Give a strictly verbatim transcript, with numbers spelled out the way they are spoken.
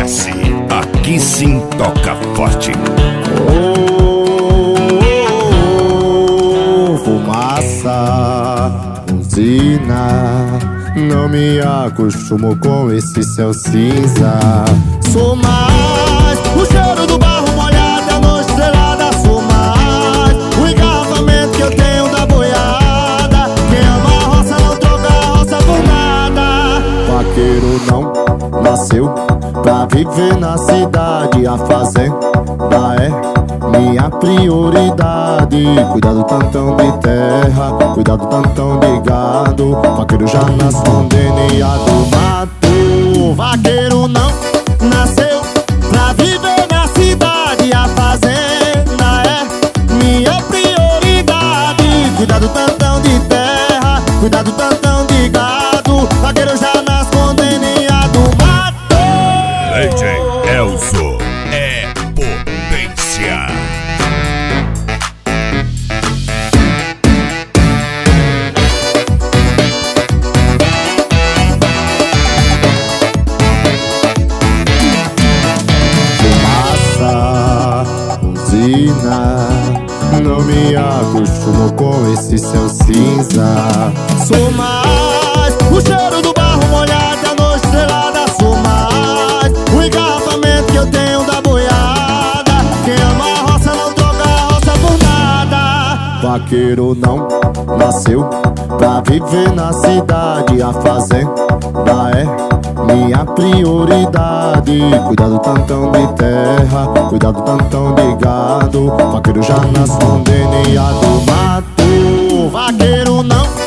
S. Aqui sim toca forte. Oh, oh, oh, fumaça, usina. Não me acostumo com esse céu cinza. Sou mais o cheiro do barro molhado, a noite estrelada. Sou mais o engarrafamento que eu tenho da boiada. Quem ama a roça não troca a roça por nada. Vaqueiro não nasceu pra viver na cidade. A fazenda é minha prioridade. Cuidado tantão de terra, cuidado tantão de gado. Vaqueiro já nasce com D N A do mato. Vaqueiro não nasceu pra viver na cidade. A fazenda é minha prioridade. Cuidado tantão de terra, cuidado tantão de gado. Vaqueiro já nasce com D N A do mato. D J Elzo é potência. Não me acostumo com esse céu cinza. Sou mais o cheiro do barro molhado, a noite estrelada. Sou mais o engarrafamento que eu tenho da boiada. Quem ama a roça não troca a roça por nada. Vaqueiro não nasceu pra viver na cidade. A fazenda é minha prioridade. Cuidado tantão de terra, cuidado tantão de gado. Vaqueiro já nasce com D N A do mato. Vaqueiro não